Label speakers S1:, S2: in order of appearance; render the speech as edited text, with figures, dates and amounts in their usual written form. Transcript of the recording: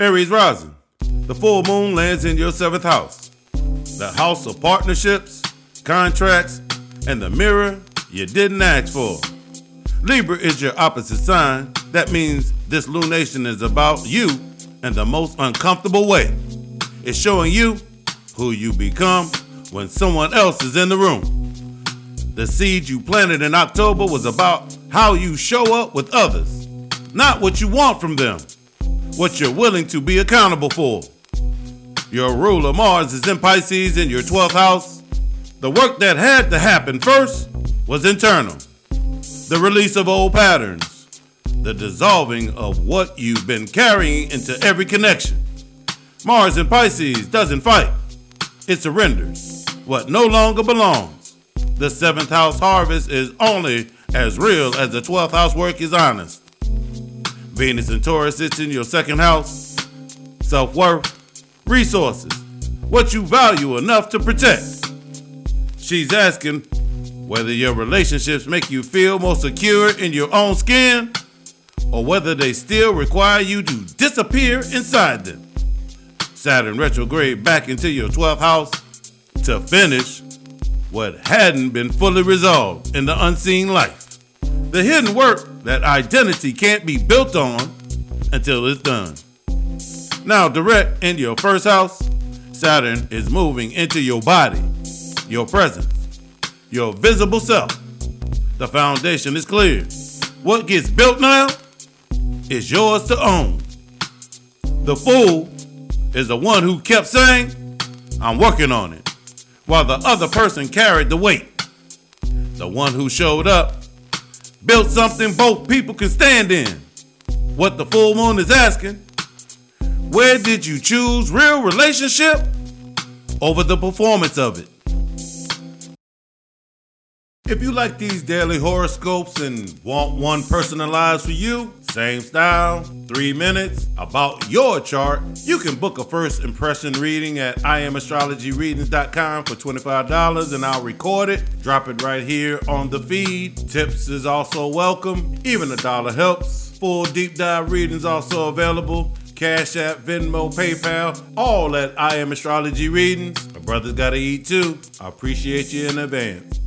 S1: Aries rising. The full moon lands in your seventh house, the house of partnerships, contracts, and the mirror you didn't ask for. Libra is your opposite sign. That means this lunation is about you in the most uncomfortable way. It's showing you who you become when someone else is in the room. The seed you planted in October was about how you show up with others, not what you want from them, what you're willing to be accountable for. Your ruler Mars is in Pisces in your 12th house. The work that had to happen first was internal. The release of old patterns, the dissolving of what you've been carrying into every connection. Mars in Pisces doesn't fight, it surrenders what no longer belongs. The 7th house harvest is only as real as the 12th house work is honest. Venus in Taurus sits in your 2nd house. Self-worth, resources, what you value enough to protect. She's asking whether your relationships make you feel more secure in your own skin or whether they still require you to disappear inside them. Saturn retrograde back into your 12th house to finish what hadn't been fully resolved in the unseen life. The hidden work that identity can't be built on until it's done. Now direct in your 1st house, Saturn is moving into your body, your presence, your visible self. The foundation is clear. What gets built now is yours to own. The fool is the one who kept saying, "I'm working on it," while the other person carried the weight. The one who showed up built something both people can stand in. What the full moon is asking, where did you choose real relationship over the performance of it? If you like these daily horoscopes and want one personalized for you, same style, 3 minutes, about your chart, you can book a first impression reading at IamAstrologyReadings.com for $25 and I'll record it, drop it right here on the feed. Tips is also welcome, even $1 helps. Full deep dive readings also available. Cash App, Venmo, PayPal, all at I Am Astrology Readings. My brother's gotta eat too. I appreciate you in advance.